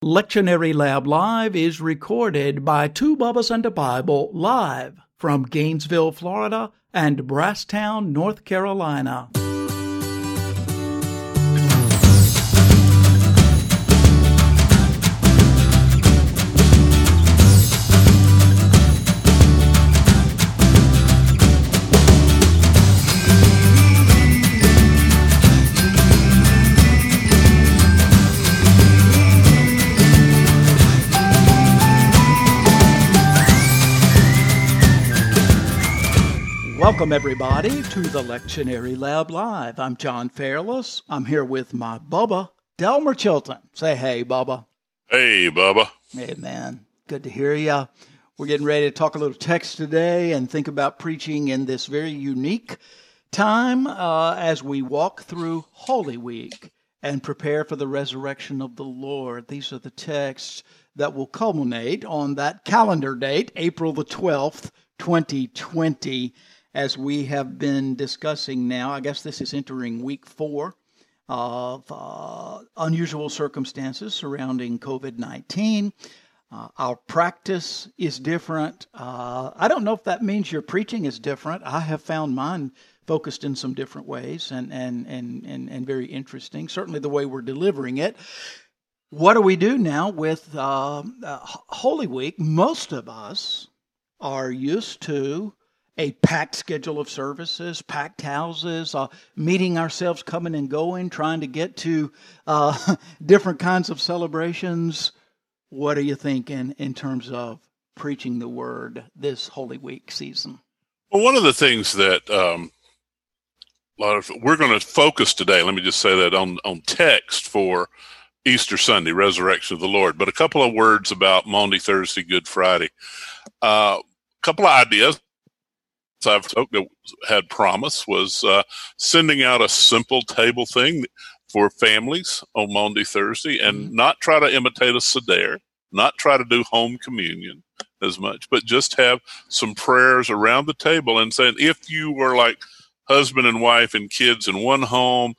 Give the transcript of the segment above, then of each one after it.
Lectionary Lab Live is recorded by Two Bubbas and a Bible live from Gainesville, Florida and Brasstown, North Carolina. Welcome, everybody, to the Lectionary Lab Live. I'm John Fairless. I'm here with my Bubba, Delmer Chilton. Say hey, Bubba. Hey, Bubba. Hey, man. Good to hear you. We're getting ready to talk a little text today and think about preaching in this very unique time as we walk through Holy Week and prepare for the resurrection of the Lord. These are the texts that will culminate on that calendar date, April the 12th, 2020. As we have been discussing now, I guess this is entering week 4 of unusual circumstances surrounding COVID-19. Our practice is different. I don't know if that means your preaching is different. I have found mine focused in some different ways and very interesting. Certainly the way we're delivering it. What do we do now with Holy Week? Most of us are used to a packed schedule of services, packed houses, meeting ourselves, coming and going, trying to get to different kinds of celebrations. What are you thinking in terms of preaching the word this Holy Week season? Well, one of the things that we're going to focus today, let me just say that on text for Easter Sunday, Resurrection of the Lord, but a couple of words about Maundy, Thursday, Good Friday. A couple of ideas I've had promise was sending out a simple table thing for families on Maundy, Thursday, and not try to imitate a Seder, not try to do home communion as much, but just have some prayers around the table and saying, if you were like husband and wife and kids in one home,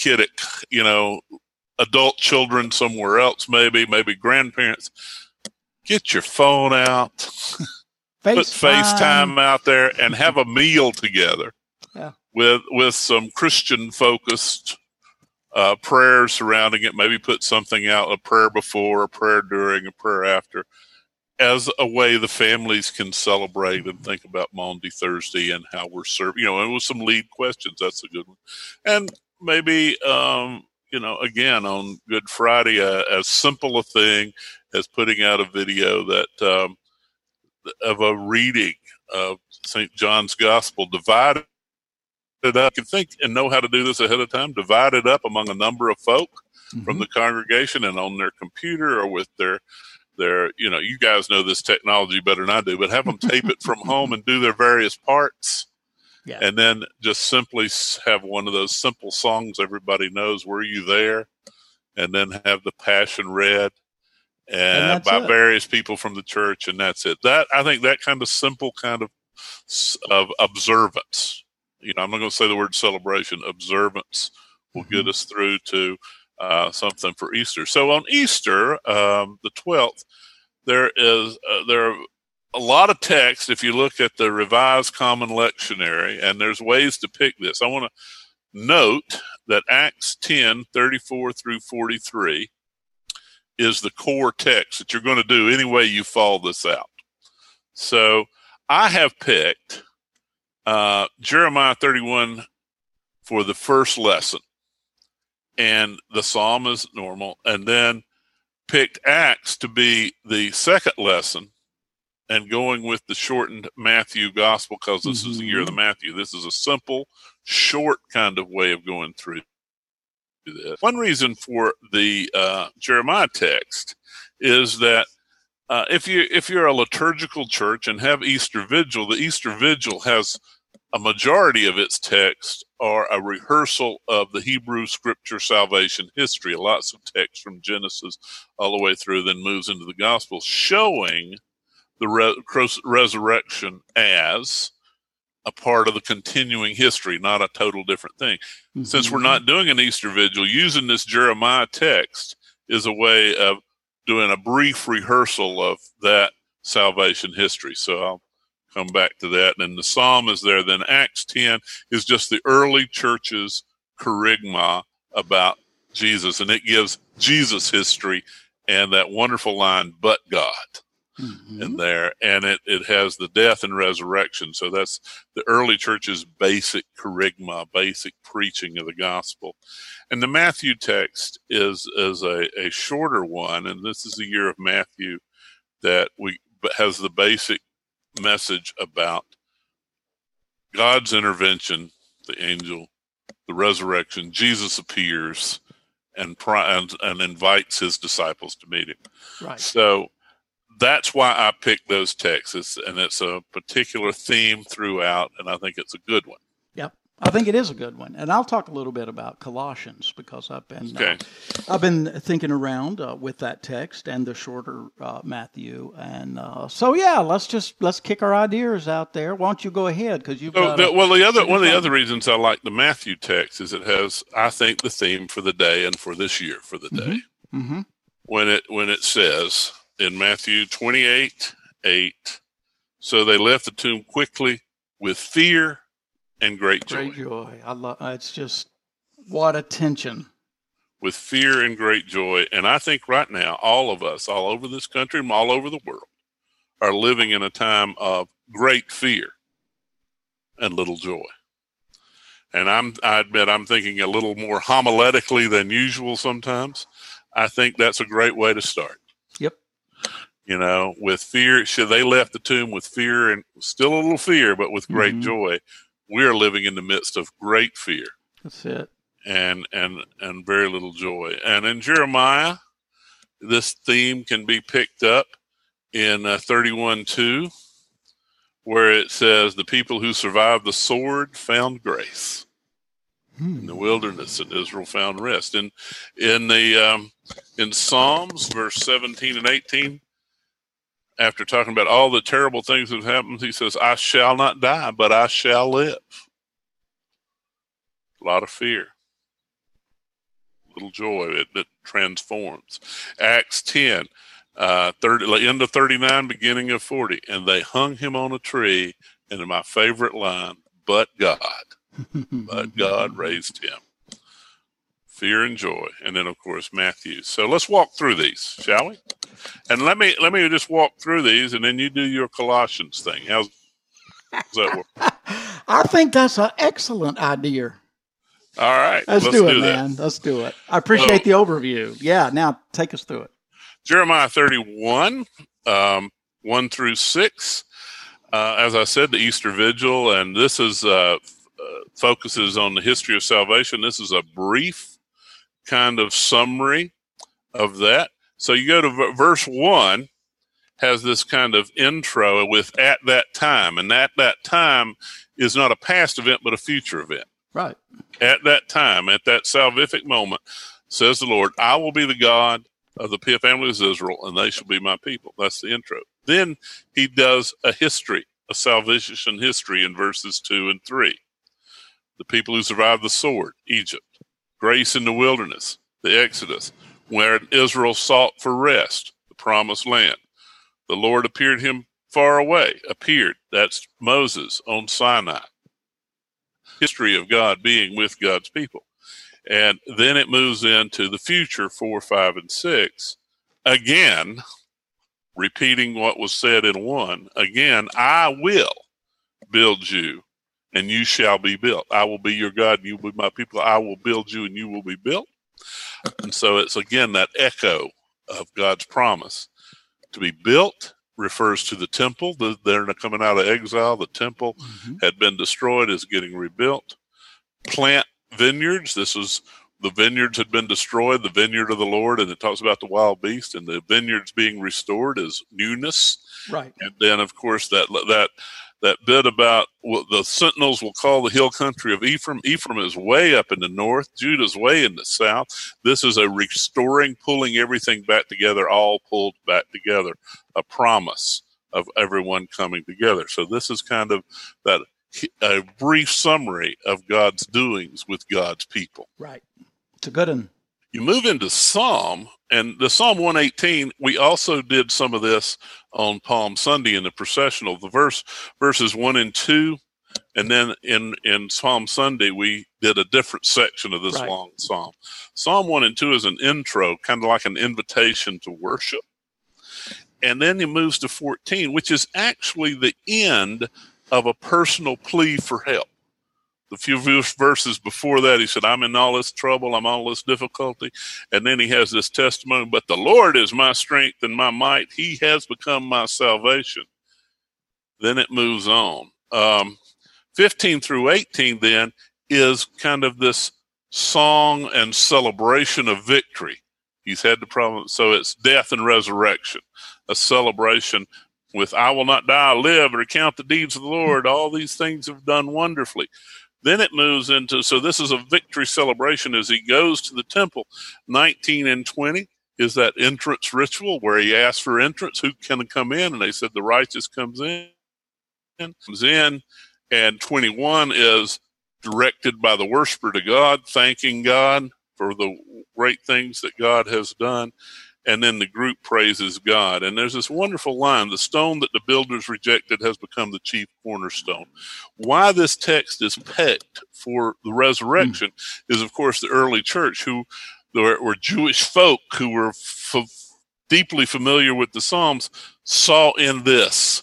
adult children somewhere else, maybe grandparents, get your phone out. Put FaceTime out there and have a meal together with some Christian-focused prayers surrounding it. Maybe put something out, a prayer before, a prayer during, a prayer after, as a way the families can celebrate and think about Maundy, Thursday and how we're serving, and with some lead questions. That's a good one. And maybe, again, on Good Friday, as simple a thing as putting out a video that of a reading of St. John's Gospel, divided it up. You can think and know how to do this ahead of time. Divide it up among a number of folk from the congregation and on their computer or with their, you guys know this technology better than I do, but have them tape it from home and do their various parts. Yeah. And then just simply have one of those simple songs everybody knows, Were You There? And then have the Passion read. And by various people from the church, and that's it. I think that kind of simple kind of observance, I'm not going to say the word celebration, observance will get us through to something for Easter. So on Easter, the 12th, there are a lot of text. If you look at the Revised Common Lectionary, and there's ways to pick this. I want to note that Acts 10:34 through 43 is the core text that you're going to do any way you fall this out. So I have picked Jeremiah 31 for the first lesson, and the psalm is normal, and then picked Acts to be the second lesson, and going with the shortened Matthew gospel because this is the year of the Matthew. This is a simple, short kind of way of going through this. One reason for the Jeremiah text is that if you're a liturgical church and have Easter Vigil, the Easter Vigil has a majority of its text are a rehearsal of the Hebrew Scripture salvation history. Lots of text from Genesis all the way through, then moves into the Gospels, showing the resurrection as a part of the continuing history, not a total different thing. Since we're not doing an Easter Vigil, using this Jeremiah text is a way of doing a brief rehearsal of that salvation history. So I'll come back to that. And the psalm is there. Then Acts 10 is just the early church's kerygma about Jesus, and it gives Jesus history and that wonderful line, but God, in there. And it has the death and resurrection. So that's the early church's basic kerygma, basic preaching of the gospel. And the Matthew text is a shorter one, and this is the year of Matthew that has the basic message about God's intervention, the angel, the resurrection. Jesus appears and invites his disciples to meet him. Right. So that's why I picked those texts, and it's a particular theme throughout, and I think it's a good one. Yep, I think it is a good one, and I'll talk a little bit about Colossians because I've been thinking around with that text and the shorter Matthew, and let's kick our ideas out there. Why don't you go ahead because you've got one of the other reasons I like the Matthew text is it has, I think, the theme for the day and for this year for the day. Mm-hmm. When it says in Matthew 28:8, so they left the tomb quickly with fear and great joy. Great joy. I love. It's just what a tension. With fear and great joy, and I think right now all of us, all over this country and all over the world, are living in a time of great fear and little joy. And I admit I'm thinking a little more homiletically than usual sometimes. I think that's a great way to start. Yep. With fear, they left the tomb with fear and still a little fear, but with great joy. We're living in the midst of great fear. That's it. And very little joy. And in Jeremiah, this theme can be picked up in 31:2, where it says, the people who survived the sword found grace. In the wilderness, and Israel found rest. And in Psalms, verse 17 and 18, after talking about all the terrible things that have happened, he says, I shall not die, but I shall live. A lot of fear. Little joy that transforms. Acts 10, end of 39, beginning of 40. And they hung him on a tree, and in my favorite line, but God. But God raised him. Fear and joy. And then, of course, Matthew. So let's walk through these, shall we? And let me just walk through these, and then you do your Colossians thing. How's that work? I think that's an excellent idea. All right. Let's do it, man. Let's do it. I appreciate the overview. Yeah, now take us through it. Jeremiah 31, 1 through 6. As I said, the Easter Vigil, and this is focuses on the history of salvation. This is a brief kind of summary of that. So you go to verse 1, has this kind of intro with at that time, and that time is not a past event but a future event. Right. At that time, at that salvific moment, says the Lord, I will be the God of the family of Israel, and they shall be my people. That's the intro. Then he does a salvation history in verses 2 and 3. The people who survived the sword, Egypt. Grace in the wilderness, the Exodus, where Israel sought for rest, the promised land. The Lord appeared him far away, that's Moses on Sinai. History of God being with God's people. And then it moves into the future, 4, 5, and 6. Again, repeating what was said in 1. Again, I will build you, and you shall be built. I will be your God, and you will be my people. I will build you, and you will be built. And so it's, again, that echo of God's promise. To be built refers to the temple. They're coming out of exile. The temple had been destroyed, is getting rebuilt. Plant vineyards. The vineyards had been destroyed, the vineyard of the Lord, and it talks about the wild beast, and the vineyards being restored is newness. Right. And then, of course, that bit about what the sentinels will call the hill country of Ephraim. Ephraim is way up in the north. Judah's way in the south. This is a restoring, pulling everything back together, all pulled back together, a promise of everyone coming together. So this is kind of a brief summary of God's doings with God's people. Right. It's a good one. You move into Psalm, and the Psalm 118, we also did some of this on Palm Sunday in the processional. The verses 1 and 2, and then in Palm Sunday, we did a different section of this long psalm. Psalm 1 and 2 is an intro, kind of like an invitation to worship. And then he moves to 14, which is actually the end of a personal plea for help. The few verses before that, he said, I'm in all this trouble, I'm all this difficulty. And then he has this testimony, but the Lord is my strength and my might. He has become my salvation. Then it moves on. 15 through 18 then is kind of this song and celebration of victory. He's had the problem. So it's death and resurrection, a celebration with, I will not die, live, and recount the deeds of the Lord. All these things have done wonderfully. Then it moves into, so this is a victory celebration as he goes to the temple. 19 and 20 is that entrance ritual where he asks for entrance. Who can come in? And they said the righteous comes in. And 21 is directed by the worshiper to God, thanking God for the great things that God has done. And then the group praises God. And there's this wonderful line, the stone that the builders rejected has become the chief cornerstone. Why this text is picked for the resurrection is, of course, the early church, who were Jewish folk who were deeply familiar with the Psalms, saw in this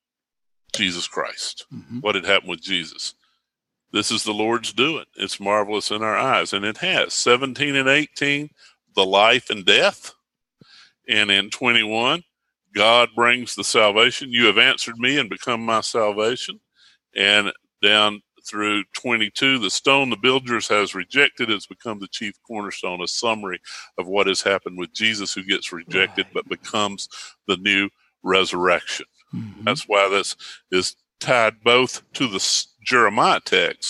Jesus Christ, what had happened with Jesus. This is the Lord's doing. It's marvelous in our eyes. And it has. 17 and 18, the life and death. And in 21, God brings the salvation. You have answered me and become my salvation. And down through 22, the stone the builders has rejected has become the chief cornerstone, a summary of what has happened with Jesus, who gets rejected but becomes the new resurrection. That's why this is tied both to the Jeremiah text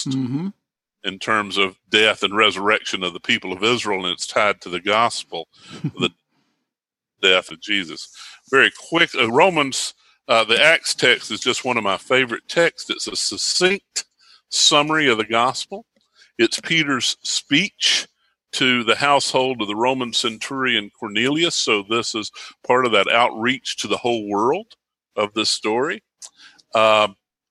in terms of death and resurrection of the people of Israel, and it's tied to the gospel, the death of Jesus. Very quick, Romans, the Acts text is just one of my favorite texts. It's a succinct summary of the gospel. It's Peter's speech to the household of the Roman centurion Cornelius. So this is part of that outreach to the whole world of this story. And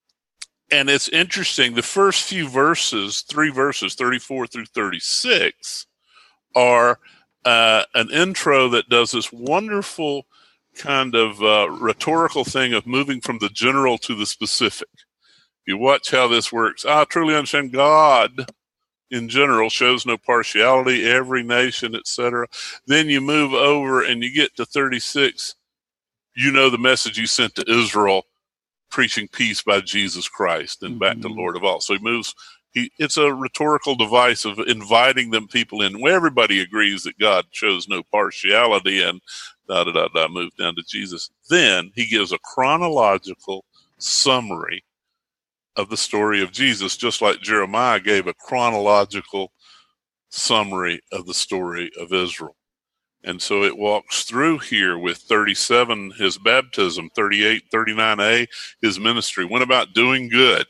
it's interesting. The first few verses, 3 verses, 34 through 36, are an intro that does this wonderful kind of rhetorical thing of moving from the general to the specific. You watch how this works. I truly understand God in general shows no partiality, every nation, etc. Then you move over and you get to 36. You know the message you sent to Israel, preaching peace by Jesus Christ, and back to Lord of all. So he moves. It's a rhetorical device of inviting them people in, where everybody agrees that God shows no partiality, and move down to Jesus. Then he gives a chronological summary of the story of Jesus, just like Jeremiah gave a chronological summary of the story of Israel. And so it walks through here with 37, his baptism, 38, 39a, his ministry, went about doing good.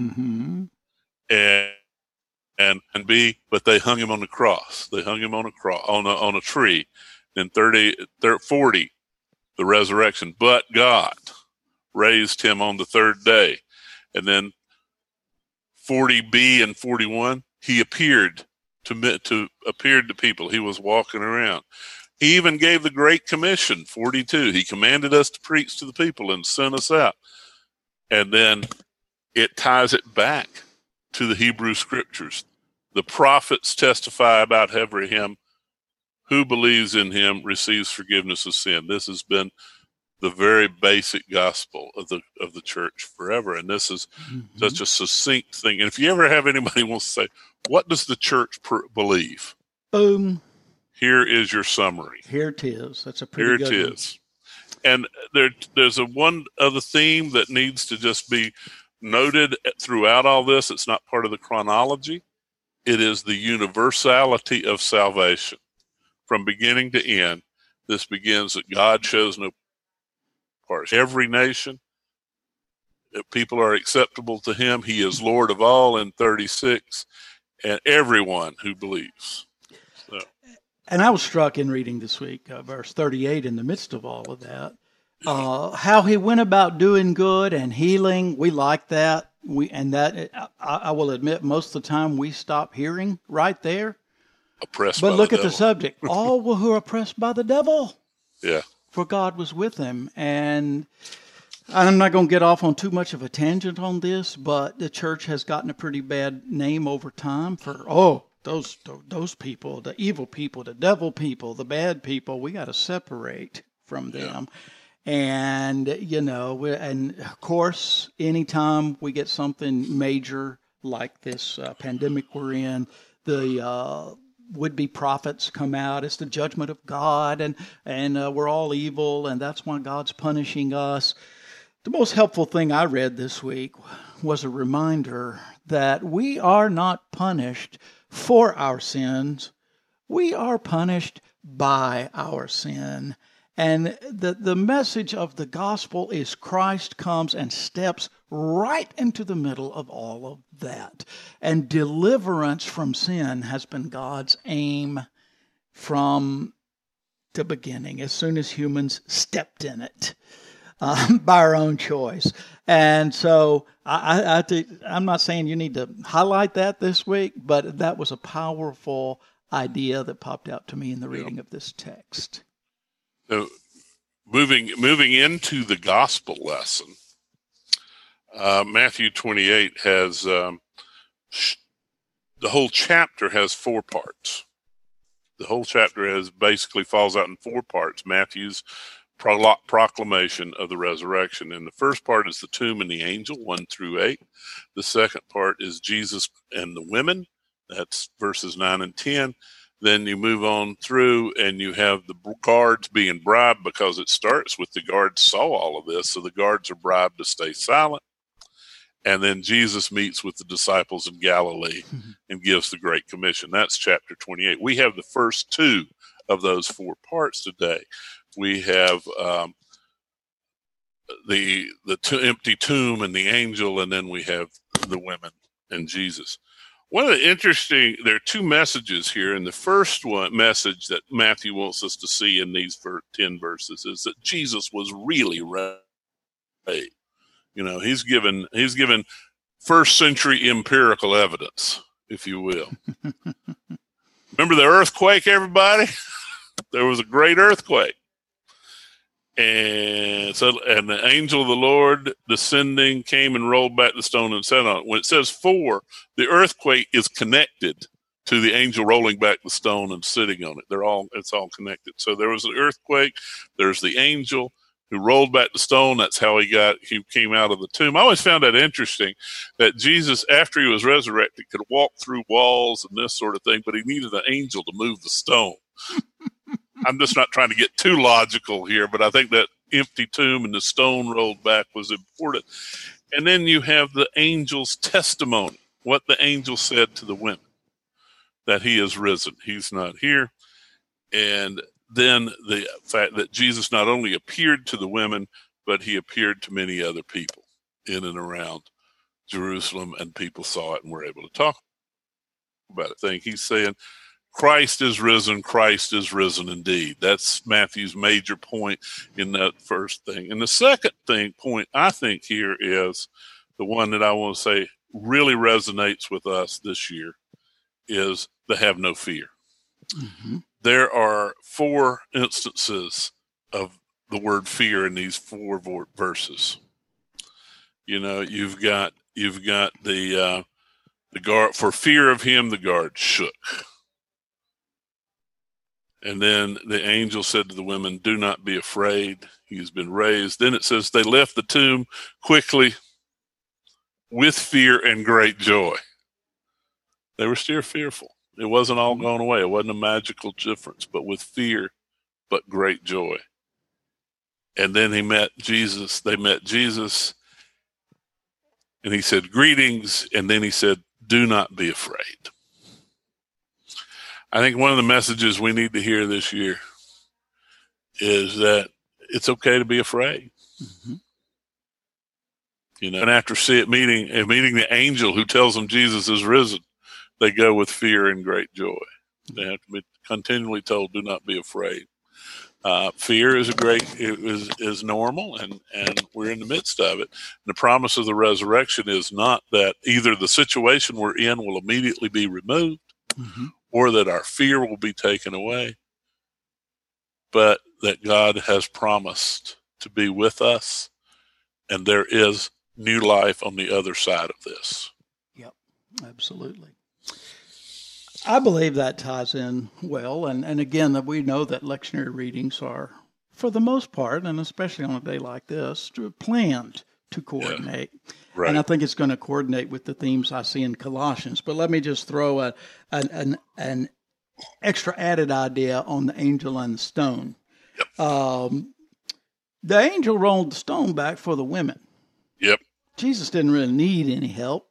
And B, but they hung him on the cross. They hung him on a cross, on a tree. Then 40, the resurrection. But God raised him on the third day. And then 40b and 41, he appeared to people. He was walking around. He even gave the Great Commission, 42. He commanded us to preach to the people and sent us out. And then it ties it back to the Hebrew Scriptures. The prophets testify about Abraham. Who believes in him receives forgiveness of sin. This has been the very basic gospel of the church forever. And this is such a succinct thing. And if you ever have anybody who wants to say, what does the church believe? Boom. Here is your summary. Here it is. That's a pretty good one. Here it is. And there's one other theme that needs to just be noted throughout all this. It's not part of the chronology. It is the universality of salvation. From beginning to end, this begins that God shows no partiality. Every nation, people are acceptable to him. He is Lord of all in 36, and everyone who believes. So. And I was struck in reading this week, verse 38, in the midst of all of that, how he went about doing good and healing. We like that. I will admit, most of the time we stop hearing right there. Oppressed but by look the at devil. the subject. All who are oppressed by the devil. Yeah. For God was with him. And I'm not going to get off on too much of a tangent on this, but the church has gotten a pretty bad name over time for, those people, the evil people, the devil people, the bad people. We got to separate from them. And, and of course, anytime we get something major like this pandemic we're in, the would-be prophets come out. It's the judgment of God, and we're all evil, and that's why God's punishing us. The most helpful thing I read this week was a reminder that we are not punished for our sins. We are punished by our sin. And the message of the gospel is Christ comes and steps right into the middle of all of that. And deliverance from sin has been God's aim from the beginning, as soon as humans stepped in it by our own choice. And so I'm not saying you need to highlight that this week, but that was a powerful idea that popped out to me in the reading of this text. So moving into the gospel lesson, Matthew 28 has the whole chapter has 4 parts. The whole chapter basically falls out in 4 parts. Matthew's proclamation of the resurrection. And the first part is the tomb and the angel, 1 through 8. The second part is Jesus and the women. That's verses 9 and 10. Then you move on through and you have the guards being bribed, because it starts with the guards saw all of this. So the guards are bribed to stay silent. And then Jesus meets with the disciples in Galilee and gives the Great Commission. That's chapter 28. We have the first 2 of those 4 parts today. We have the empty tomb and the angel, and then we have the women and Jesus. One of the there are 2 messages here, and the first message that Matthew wants us to see in these 10 verses is that Jesus was really raised. He's given first century empirical evidence, if you will. Remember the earthquake, everybody? There was a great earthquake. And the angel of the Lord descending came and rolled back the stone and sat on it. When it says 4, the earthquake is connected to the angel rolling back the stone and sitting on it. It's all connected. So there was an earthquake. There's the angel who rolled back the stone. That's how he came out of the tomb. I always found that interesting, that Jesus, after he was resurrected, could walk through walls and this sort of thing, but he needed an angel to move the stone. I'm just not trying to get too logical here, but I think that empty tomb and the stone rolled back was important. And then you have the angel's testimony, what the angel said to the women, that he is risen. He's not here. And then the fact that Jesus not only appeared to the women, but he appeared to many other people in and around Jerusalem, and people saw it and were able to talk about it. He's saying, Christ is risen indeed. That's Matthew's major point in that first thing. And the second point I think here is the one that I want to say really resonates with us this year, is the have no fear. Mm-hmm. There are 4 instances of the word fear in these 4 verses. You've got the guard, for fear of him, the guard shook. And then the angel said to the women, do not be afraid. He has been raised. Then it says they left the tomb quickly with fear and great joy. They were still fearful. It wasn't all gone away. It wasn't a magical difference, but with fear, but great joy. And then they met Jesus, and he said, greetings. And then he said, do not be afraid. I think one of the messages we need to hear this year is that it's okay to be afraid. Mm-hmm. And after meeting the angel who tells them Jesus is risen, they go with fear and great joy. They have to be continually told, "Do not be afraid." Fear is normal, and we're in the midst of it. And the promise of the resurrection is not that either the situation we're in will immediately be removed, or that our fear will be taken away, but that God has promised to be with us, and there is new life on the other side of this. Yep, absolutely. I believe that ties in well. And again, that we know that lectionary readings are, for the most part, and especially on a day like this, planned to coordinate. Yeah. Right. And I think it's going to coordinate with the themes I see in Colossians. But let me just throw an extra added idea on the angel and the stone. Yep. The angel rolled the stone back for the women. Yep. Jesus didn't really need any help.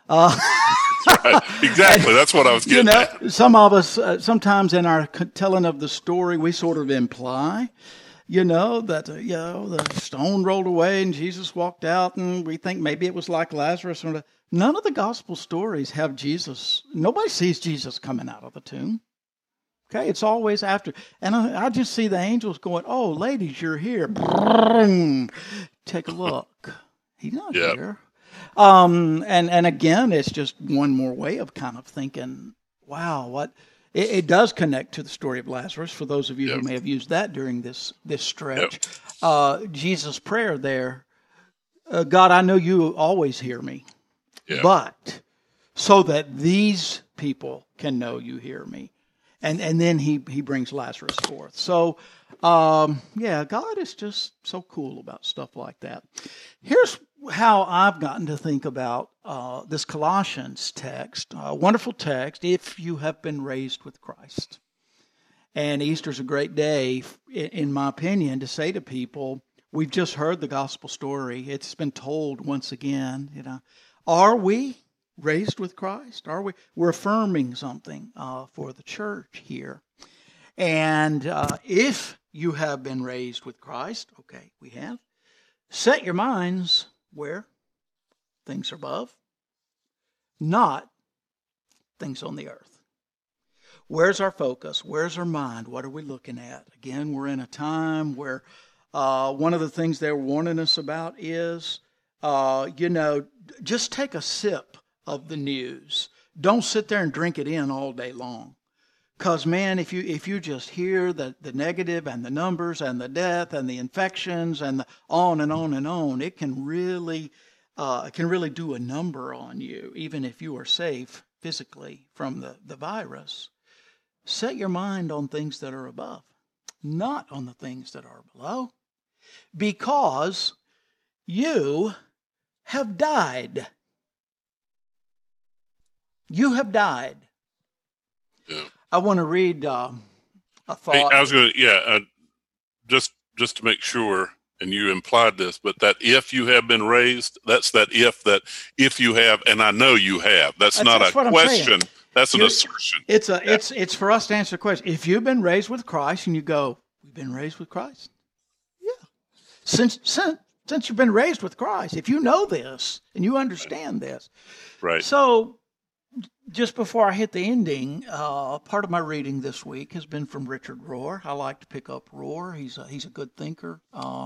Right. Exactly. That's what I was getting at. Some of us, sometimes in our telling of the story, we sort of imply, that, the stone rolled away and Jesus walked out, and we think maybe it was like Lazarus. None of the gospel stories have Jesus. Nobody sees Jesus coming out of the tomb. Okay, it's always after. And I just see the angels going, "Oh, ladies, you're here. Take a look. He's not here." And again, it's just one more way of kind of thinking, wow, what it does connect to the story of Lazarus, for those of you who may have used that during this stretch. Jesus' prayer there, God, I know you always hear me, but so that these people can know you hear me. And then he brings Lazarus forth. So, God is just so cool about stuff like that. Here's how I've gotten to think about this Colossians text, wonderful text, if you have been raised with Christ. And Easter's a great day, in my opinion, to say to people, we've just heard the gospel story. It's been told once again. Are we raised with Christ? Are we? We're affirming something for the church here. And if you have been raised with Christ, okay, we have, set your minds where? Things above, not things on the earth. Where's our focus? Where's our mind? What are we looking at? Again, we're in a time where one of the things they're warning us about is, just take a sip of the news. Don't sit there and drink it in all day long. Because, man, if you just hear the negative and the numbers and the death and the infections and the on and on and on, it can really do a number on you, even if you are safe physically from the virus. Set your mind on things that are above, not on the things that are below, because you have died. You have died. Yeah. I want to read a thought. Hey, I was going to, just to make sure, and you implied this, but that if you have been raised, that's that if you have, and I know you have. That's not a question. That's an assertion. It's for us to answer the question. If you've been raised with Christ, and you go, we've been raised with Christ? Yeah. Since you've been raised with Christ, if you know this and you understand this. Right. So, just before I hit the ending, part of my reading this week has been from Richard Rohr. I like to pick up Rohr. He's a good thinker.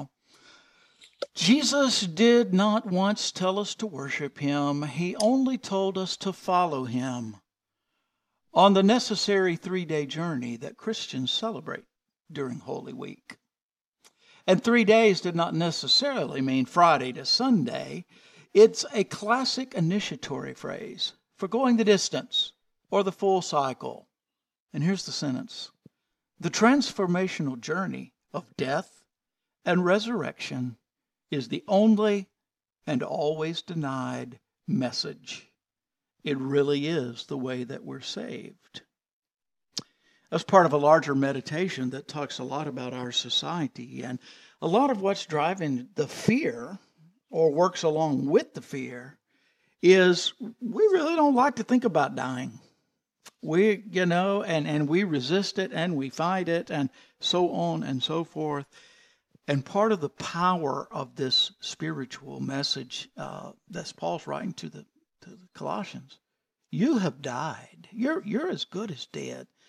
Jesus did not once tell us to worship him. He only told us to follow him on the necessary 3-day journey that Christians celebrate during Holy Week. And 3 days did not necessarily mean Friday to Sunday. It's a classic initiatory phrase for going the distance or the full cycle. And here's the sentence. The transformational journey of death and resurrection is the only and always denied message. It really is the way that we're saved. That's part of a larger meditation that talks a lot about our society, and a lot of what's driving the fear, or works along with the fear, is we really don't like to think about dying. We, and we resist it and we fight it and so on and so forth. And part of the power of this spiritual message that Paul's writing to the Colossians, you have died. You're as good as dead.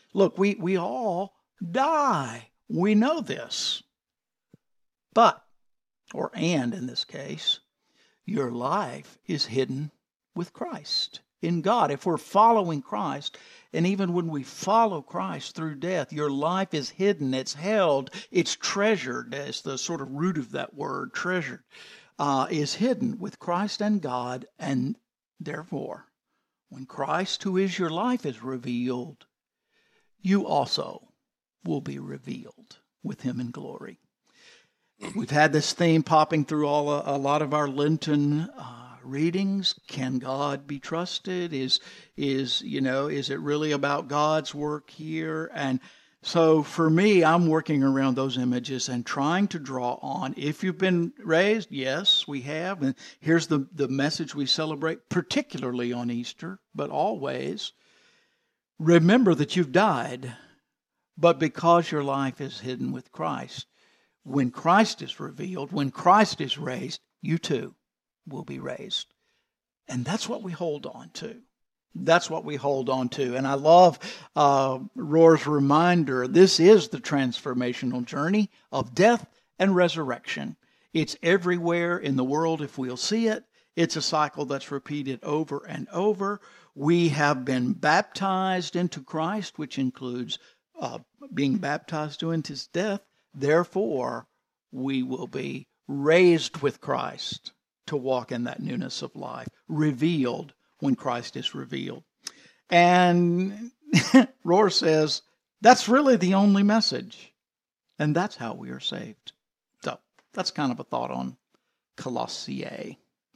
Look, we all die. We know this. But, and in this case, your life is hidden with Christ in God. If we're following Christ, and even when we follow Christ through death, your life is hidden, it's held, it's treasured, as the sort of root of that word, treasured, is hidden with Christ and God, and therefore, when Christ, who is your life, is revealed, you also will be revealed with him in glory. We've had this theme popping through a lot of our Lenten readings. Can God be trusted? Is it really about God's work here? And so for me, I'm working around those images and trying to draw on. If you've been raised, yes, we have. And here's the message we celebrate, particularly on Easter, but always. Remember that you've died, but because your life is hidden with Christ, when Christ is revealed, when Christ is raised, you too will be raised. And that's what we hold on to. That's what we hold on to. And I love Rohr's reminder, this is the transformational journey of death and resurrection. It's everywhere in the world if we'll see it. It's a cycle that's repeated over and over. We have been baptized into Christ, which includes being baptized into his death. Therefore, we will be raised with Christ to walk in that newness of life, revealed when Christ is revealed. And Rohr says, that's really the only message. And that's how we are saved. So that's kind of a thought on Colossae.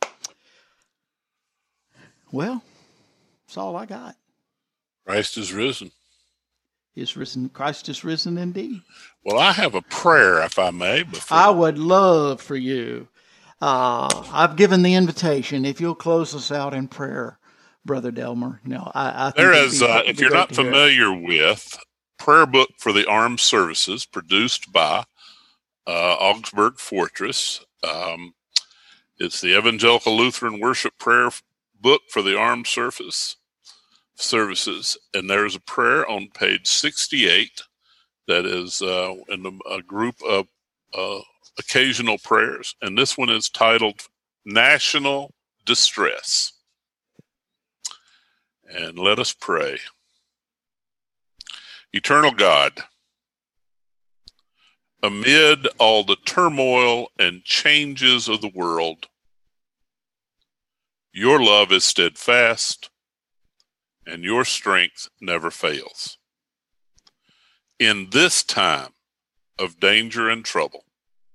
Well, that's all I got. Christ is risen. Is risen. Christ is risen indeed. Well, I have a prayer, if I may. I would love for you. I've given the invitation. If you'll close us out in prayer, Brother Delmer. No, I think there is, if you're not familiar with Prayer Book for the Armed Services, produced by Augsburg Fortress. It's the Evangelical Lutheran Worship Prayer Book for the Armed Services, and there's a prayer on page 68 that is in a group of occasional prayers, and this one is titled National Distress. And let us pray. Eternal God, amid all the turmoil and changes of the world, your love is steadfast, and your strength never fails. In this time of danger and trouble,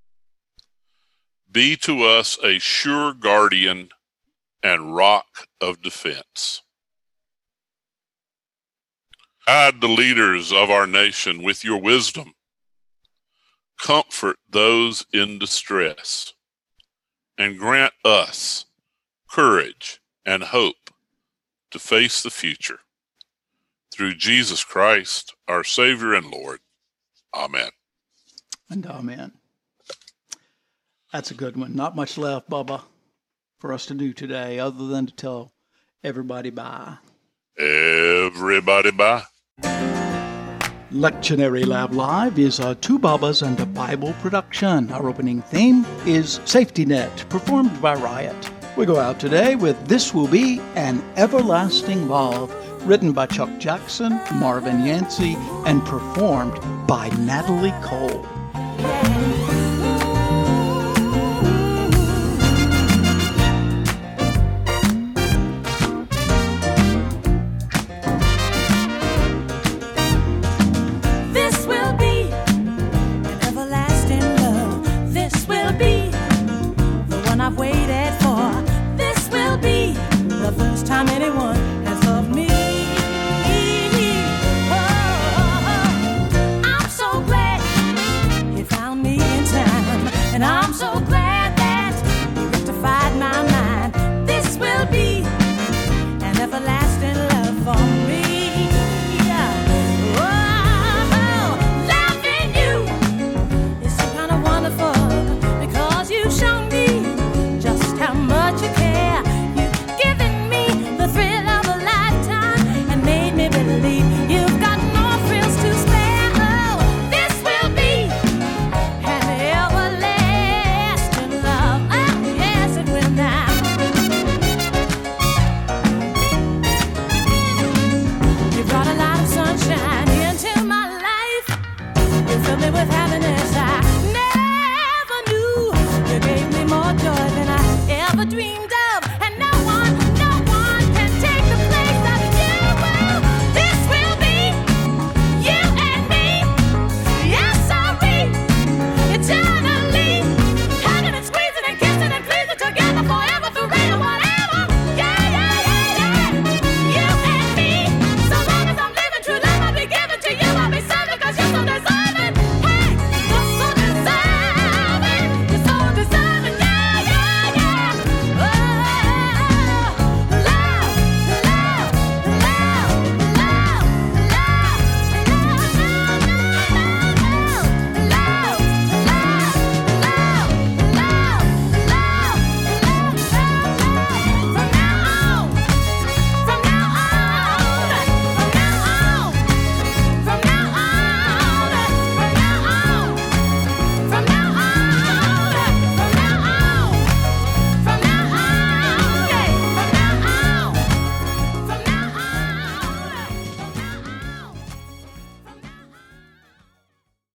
be to us a sure guardian and rock of defense. Guide the leaders of our nation with your wisdom. Comfort those in distress, and grant us courage and hope to face the future. Through Jesus Christ, our Savior and Lord. Amen. And amen. That's a good one. Not much left, Bubba, for us to do today other than to tell everybody bye. Everybody bye. Lectionary Lab Live is a Two Bubbas and a Bible production. Our opening theme is Safety Net, performed by Riot. We go out today with This Will Be an Everlasting Love, written by Chuck Jackson, Marvin Yancey, and performed by Natalie Cole.